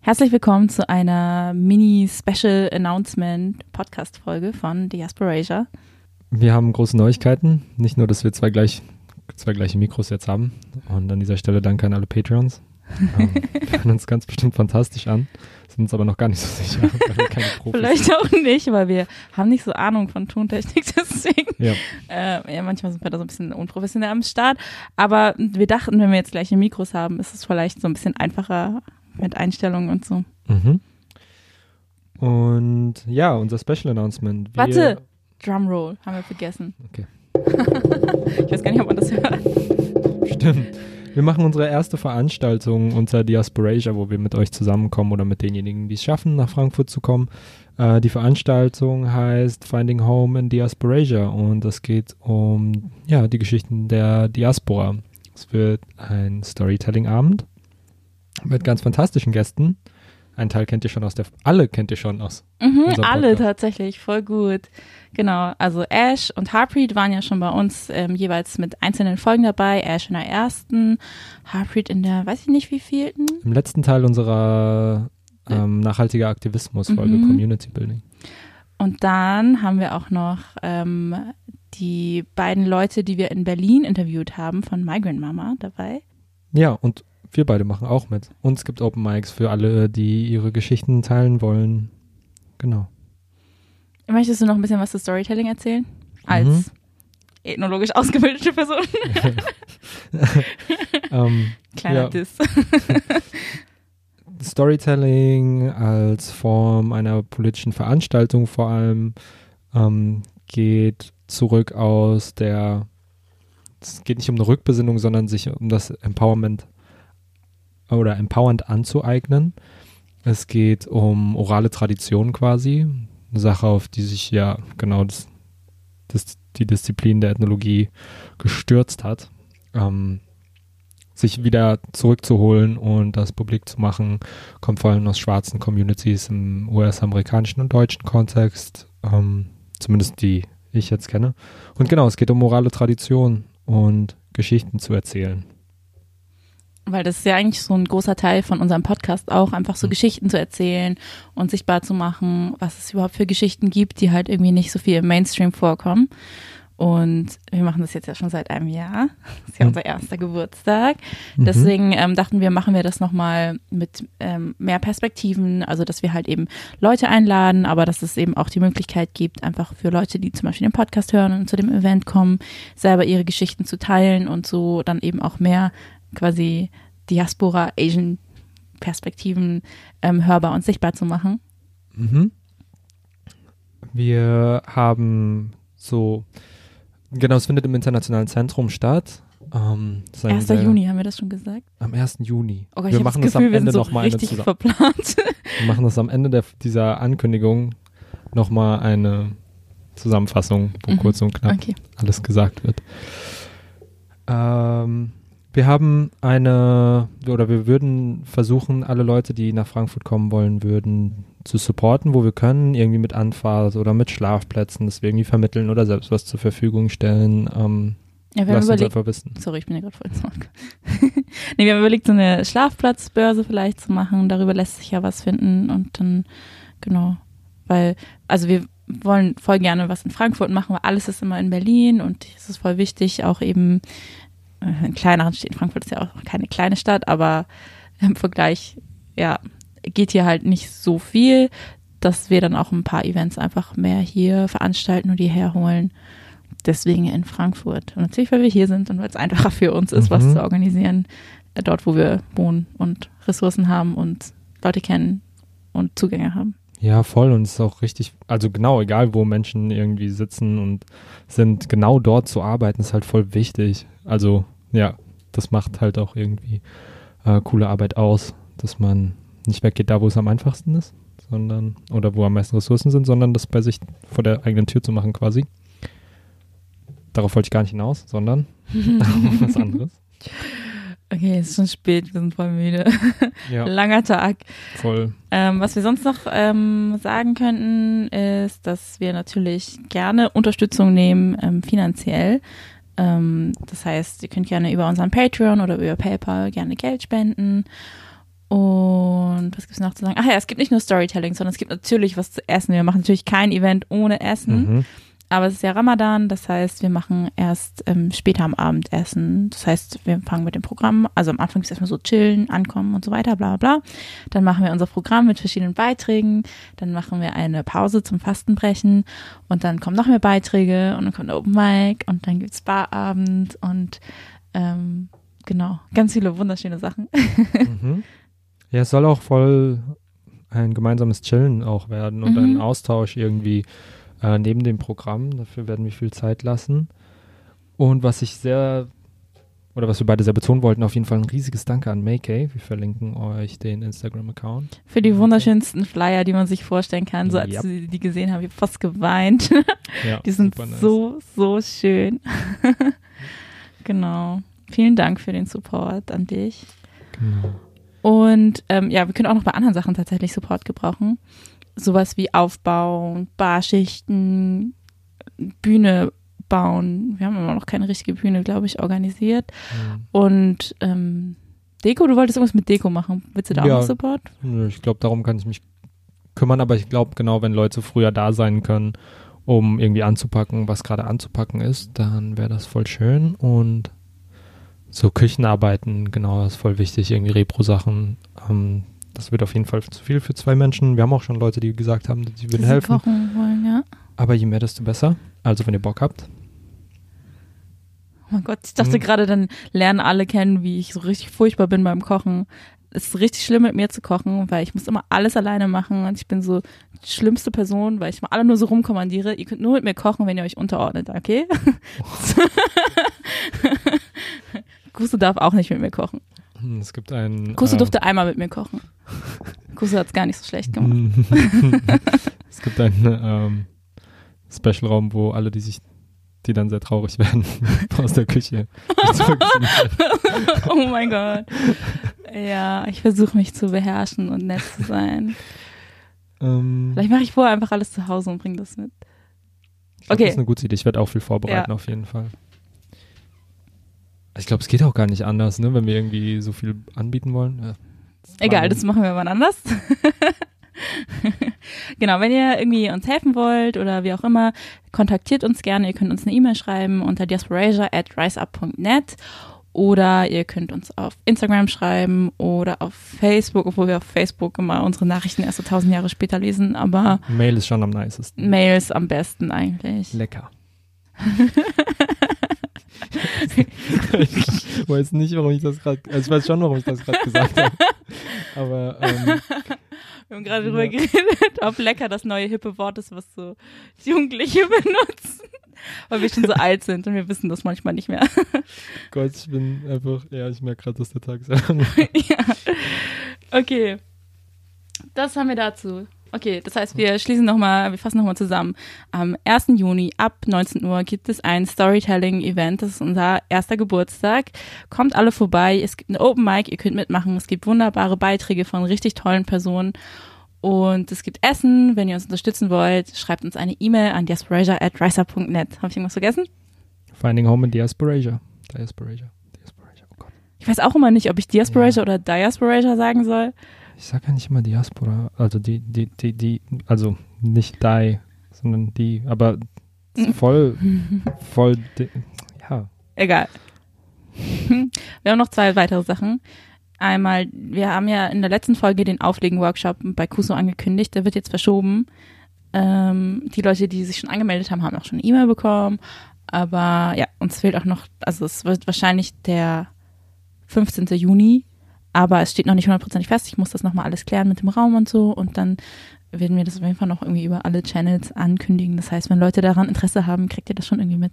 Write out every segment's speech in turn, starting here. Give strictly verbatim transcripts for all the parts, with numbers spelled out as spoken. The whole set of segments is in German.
Herzlich willkommen zu einer Mini-Special-Announcement-Podcast-Folge von Diasporasia. Wir haben große Neuigkeiten. Nicht nur, dass wir zwei, gleich, zwei gleiche Mikros jetzt haben. Und an dieser Stelle danke an alle Patreons. ähm, wir hören uns ganz bestimmt fantastisch an. Sind uns aber noch gar nicht so sicher, weil wir keine Profis Vielleicht sind. auch nicht, weil wir haben nicht so Ahnung von Tontechnik, deswegen. Ja. Äh, ja, manchmal sind wir da so ein bisschen unprofessionell am Start. Aber wir dachten, wenn wir jetzt gleiche Mikros haben, ist es vielleicht so ein bisschen einfacher mit Einstellungen und so. Mhm. Und ja, unser Special Announcement. Wir Warte, Drumroll, haben wir vergessen. Okay. Ich weiß gar nicht, ob man das hört. Stimmt. Wir machen unsere erste Veranstaltung unter Diasporasia, wo wir mit euch zusammenkommen oder mit denjenigen, die es schaffen, nach Frankfurt zu kommen. Äh, die Veranstaltung heißt Finding Home in Diasporasia und es geht um ja, die Geschichten der Diaspora. Es wird ein Storytelling-Abend mit ganz fantastischen Gästen. Einen Teil kennt ihr schon aus der, alle kennt ihr schon aus. Mhm, alle tatsächlich, voll gut. Genau, also Ash und Harpreet waren ja schon bei uns ähm, jeweils mit einzelnen Folgen dabei. Ash in der ersten, Harpreet in der, weiß ich nicht wie vielten. Im letzten Teil unserer ähm, nachhaltiger Aktivismus-Folge, Mhm. Community Building. Und dann haben wir auch noch ähm, die beiden Leute, die wir in Berlin interviewt haben, von Migrant Mama dabei. Ja, und wir beide machen auch mit. Und es gibt Open Mics für alle, die ihre Geschichten teilen wollen. Genau. Möchtest du noch ein bisschen was zu Storytelling erzählen? Als Mhm. ethnologisch ausgebildete Person. ähm, Kleiner ja. Diss. Storytelling als Form einer politischen Veranstaltung vor allem ähm, geht zurück aus der, es geht nicht um eine Rückbesinnung, sondern sich um das Empowerment oder empowernd anzueignen. Es geht um orale Tradition quasi, eine Sache, auf die sich ja genau das, das, die Disziplin der Ethnologie gestürzt hat, ähm, sich wieder zurückzuholen und das publik zu machen, kommt vor allem aus schwarzen Communities im U S-amerikanischen und deutschen Kontext, ähm, zumindest die ich jetzt kenne. Und genau, es geht um orale Tradition und Geschichten zu erzählen. Weil das ist ja eigentlich so ein großer Teil von unserem Podcast auch, einfach so Mhm. Geschichten zu erzählen und sichtbar zu machen, was es überhaupt für Geschichten gibt, die halt irgendwie nicht so viel im Mainstream vorkommen. Und wir machen das jetzt ja schon seit einem Jahr. Das ist ja Mhm. unser erster Geburtstag. Mhm. Deswegen ähm, dachten wir, machen wir das nochmal mit ähm, mehr Perspektiven, also dass wir halt eben Leute einladen, aber dass es eben auch die Möglichkeit gibt, einfach für Leute, die zum Beispiel den Podcast hören und zu dem Event kommen, selber ihre Geschichten zu teilen und so dann eben auch mehr quasi Diaspora, Asian Perspektiven ähm, hörbar und sichtbar zu machen. Mhm. Wir haben so, genau, es findet im Internationalen Zentrum statt. Ähm, das ist ein erster sehr- Juni, haben wir das schon gesagt? Am ersten Juni. Oh Gott, ich wir habe machen das das Gefühl, am wir Ende sind so nochmal eine richtig zusammen. verplant. Wir machen das am Ende der, dieser Ankündigung nochmal eine Zusammenfassung, wo Mhm. kurz und knapp Okay. alles gesagt wird. Ähm, wir haben eine, oder wir würden versuchen, alle Leute, die nach Frankfurt kommen wollen würden, zu supporten, wo wir können, irgendwie mit Anfahrt oder mit Schlafplätzen, das wir irgendwie vermitteln oder selbst was zur Verfügung stellen. Ähm, Ja, wir haben Lass uns überlegt, einfach wissen. sorry, ich bin ja gerade voll ins Wort gekommen. Nee, wir haben überlegt, so eine Schlafplatzbörse vielleicht zu machen. Darüber lässt sich ja was finden und dann, genau, weil, also wir wollen voll gerne was in Frankfurt machen, weil alles ist immer in Berlin und es ist voll wichtig, auch eben äh, in kleineren Städten. Frankfurt ist ja auch keine kleine Stadt, aber im Vergleich, ja, geht hier halt nicht so viel, dass wir dann auch ein paar Events einfach mehr hier veranstalten und die herholen. Deswegen in Frankfurt. Und natürlich, weil wir hier sind und weil es einfacher für uns ist, Mhm. was zu organisieren, äh, dort, wo wir wohnen und Ressourcen haben und Leute kennen und Zugänge haben. Ja, voll. Und es ist auch richtig, also genau, egal wo Menschen irgendwie sitzen und sind, genau dort zu arbeiten, ist halt voll wichtig. Also ja, das macht halt auch irgendwie äh, coole Arbeit aus, dass man nicht weggeht da, wo es am einfachsten ist, sondern, oder wo am meisten Ressourcen sind, sondern das bei sich vor der eigenen Tür zu machen quasi. Darauf wollte ich gar nicht hinaus, sondern was anderes. Okay, es ist schon spät, wir sind voll müde. Ja, Langer Tag. voll. Ähm, was wir sonst noch ähm, sagen könnten, ist, dass wir natürlich gerne Unterstützung nehmen, ähm, finanziell. Ähm, das heißt, ihr könnt gerne über unseren Patreon oder über PayPal gerne Geld spenden. Und was was gibt's noch zu sagen? Ach ja, es gibt nicht nur Storytelling, sondern es gibt natürlich was zu essen. Wir machen natürlich kein Event ohne Essen. Mhm. Aber es ist ja Ramadan, das heißt, wir machen erst ähm, später am Abend Essen. Das heißt, wir fangen mit dem Programm, also am Anfang ist erstmal so chillen, ankommen und so weiter, bla bla bla. Dann machen wir unser Programm mit verschiedenen Beiträgen. Dann machen wir eine Pause zum Fastenbrechen und dann kommen noch mehr Beiträge und dann kommt der Open Mic und dann gibt's Barabend und ähm, genau, ganz viele wunderschöne Sachen. Mhm. Ja, es soll auch voll ein gemeinsames Chillen auch werden und Mhm. ein Austausch irgendwie äh, neben dem Programm. Dafür werden wir viel Zeit lassen. Und was ich sehr, oder was wir beide sehr betonen wollten, auf jeden Fall ein riesiges Danke an Maykay. Wir verlinken euch den Instagram-Account. Für die wunderschönsten Flyer, die man sich vorstellen kann. So als Yep. ich die gesehen habe, ich habe fast geweint. Ja, Die sind super nice. so, so schön. Genau. Vielen Dank für den Support an dich. Genau. Und ähm, ja, wir können auch noch bei anderen Sachen tatsächlich Support gebrauchen. Sowas wie Aufbau, Barschichten, Bühne bauen. Wir haben immer noch keine richtige Bühne, glaube ich, organisiert. Mhm. Und ähm, Deko, du wolltest irgendwas mit Deko machen. Willst du da Ja. auch noch Support? Nö, Ich glaube, darum kann ich mich kümmern, aber ich glaube, genau, wenn Leute früher da sein können, um irgendwie anzupacken, was gerade anzupacken ist, dann wäre das voll schön. Und so Küchenarbeiten, genau, das ist voll wichtig, irgendwie Repro-Sachen. Ähm, das wird auf jeden Fall zu viel für zwei Menschen. Wir haben auch schon Leute, die gesagt haben, die würden Sie helfen. kochen wollen, ja. Aber je mehr, desto besser. Also, wenn ihr Bock habt. Oh mein Gott, ich dachte Hm. gerade, dann lernen alle kennen, wie ich so richtig furchtbar bin beim Kochen. Es ist richtig schlimm, mit mir zu kochen, weil ich muss immer alles alleine machen und ich bin so die schlimmste Person, weil ich mal alle nur so rumkommandiere. Ihr könnt nur mit mir kochen, wenn ihr euch unterordnet, okay? Kusu darf auch nicht mit mir kochen. Hm, Es gibt einen. Kusu äh, durfte einmal mit mir kochen. Kusu hat es gar nicht so schlecht gemacht. es gibt einen ähm, Special-Raum, wo alle, die sich, die dann sehr traurig werden, aus der Küche zurückziehen werden. Oh mein Gott. Ja, ich versuche mich zu beherrschen und nett zu sein. Ähm, Vielleicht mache ich vorher einfach alles zu Hause und bringe das mit. ich glaub, Okay. Das ist eine gute Idee. Ich werde auch viel vorbereiten, Ja. auf jeden Fall. Ich glaube, es geht auch gar nicht anders, ne, wenn wir irgendwie so viel anbieten wollen. Ja. Egal, das machen wir wann anders. Genau, wenn ihr irgendwie uns helfen wollt oder wie auch immer, kontaktiert uns gerne. Ihr könnt uns eine E-Mail schreiben unter diasporasia at riseup punkt net oder ihr könnt uns auf Instagram schreiben oder auf Facebook, obwohl wir auf Facebook immer unsere Nachrichten erst so tausend Jahre später lesen, aber Mail ist schon am nicesten. Mails am besten eigentlich. Lecker. Ich weiß nicht, warum ich das gerade, also ich weiß schon, warum ich das gerade gesagt habe. Aber ähm, Wir haben gerade Ja. drüber geredet, ob lecker das neue hippe Wort ist, was so Jugendliche benutzen, weil wir schon so alt sind und wir wissen das manchmal nicht mehr. Gott, ich bin einfach, ja, ich merke gerade, dass der Tag sehr lang ist. Ja. Okay. Das haben wir dazu. Okay, das heißt, wir schließen nochmal, wir fassen nochmal zusammen. Am ersten Juni ab neunzehn Uhr gibt es ein Storytelling-Event. Das ist unser erster Geburtstag. Kommt alle vorbei. Es gibt eine Open Mic, ihr könnt mitmachen. Es gibt wunderbare Beiträge von richtig tollen Personen. Und es gibt Essen. Wenn ihr uns unterstützen wollt, schreibt uns eine E-Mail an diasporasia at riseup punkt net. Habe ich irgendwas vergessen? Finding Home in Diasporasia. Diasporasia. Diasporasia, oh Gott. Ich weiß auch immer nicht, ob ich Diasporasia Ja. oder Diasporasia sagen soll. Ich sage ja nicht immer Diaspora, also die, die, die, die, also nicht die, sondern die, aber voll, voll, di- ja. Egal. Wir haben noch zwei weitere Sachen. Einmal, wir haben ja in der letzten Folge den Auflegen-Workshop bei Kuso angekündigt. Der wird jetzt verschoben. Ähm, die Leute, die sich schon angemeldet haben, haben auch schon eine E-Mail bekommen. Aber ja, uns fehlt auch noch, also es wird wahrscheinlich der fünfzehnten Juni. Aber es steht noch nicht hundertprozentig fest. Ich muss das nochmal alles klären mit dem Raum und so. Und dann werden wir das auf jeden Fall noch irgendwie über alle Channels ankündigen. Das heißt, wenn Leute daran Interesse haben, kriegt ihr das schon irgendwie mit.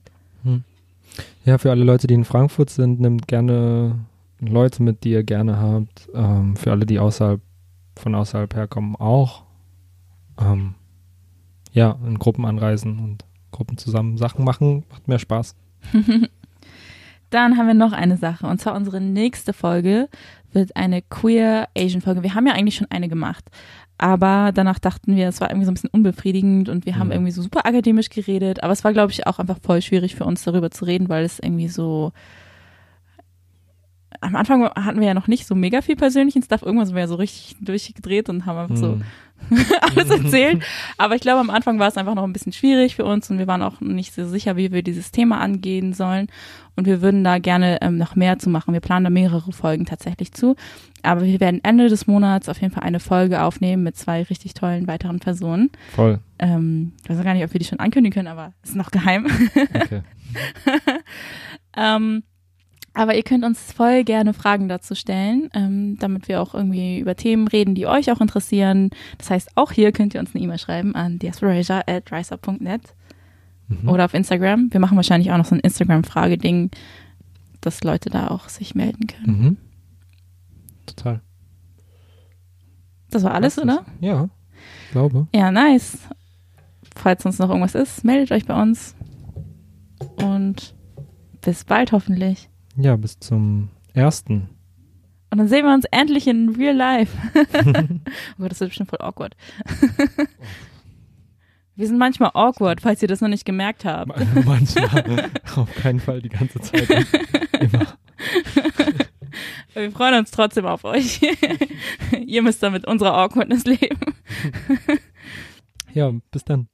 Ja, für alle Leute, die in Frankfurt sind, nehmt gerne Leute mit, die ihr gerne habt. Ähm, für alle, die außerhalb, von außerhalb herkommen, auch. Ähm, ja, in Gruppen anreisen und Gruppen zusammen Sachen machen, macht mehr Spaß. Dann haben wir noch eine Sache, und zwar unsere nächste Folge wird eine Queer Asian Folge. Wir haben ja eigentlich schon eine gemacht, aber danach dachten wir, es war irgendwie so ein bisschen unbefriedigend und wir haben Mhm. irgendwie so super akademisch geredet, aber es war, glaube ich, auch einfach voll schwierig für uns darüber zu reden, weil es irgendwie so am Anfang hatten wir ja noch nicht so mega viel persönlichen Stuff. Irgendwann sind wir ja so richtig durchgedreht und haben einfach so Hm. alles erzählt. Aber ich glaube, am Anfang war es einfach noch ein bisschen schwierig für uns und wir waren auch nicht so sicher, wie wir dieses Thema angehen sollen. Und wir würden da gerne ähm, noch mehr zu machen. Wir planen da mehrere Folgen tatsächlich zu. Aber wir werden Ende des Monats auf jeden Fall eine Folge aufnehmen mit zwei richtig tollen weiteren Personen. Voll. Ähm, ich weiß gar nicht, ob wir die schon ankündigen können, aber ist noch geheim. Okay. ähm, aber ihr könnt uns voll gerne Fragen dazu stellen, ähm, damit wir auch irgendwie über Themen reden, die euch auch interessieren. Das heißt, auch hier könnt ihr uns eine E-Mail schreiben an diasporasia at riseup punkt net Mhm. oder auf Instagram. Wir machen wahrscheinlich auch noch so ein Instagram-Frageding, dass Leute da auch sich melden können. Mhm. Total. Das war alles, Was oder? ist- Ja, ich glaube. Ja, nice. Falls sonst noch irgendwas ist, meldet euch bei uns. Und bis bald hoffentlich. Ja, bis zum ersten. Und dann sehen wir uns endlich in real life. Oh Gott, das wird bestimmt voll awkward. Wir sind manchmal awkward, falls ihr das noch nicht gemerkt habt. Manchmal. Auf keinen Fall die ganze Zeit. Immer. Wir freuen uns trotzdem auf euch. Ihr müsst dann mit unserer Awkwardness leben. Ja, bis dann.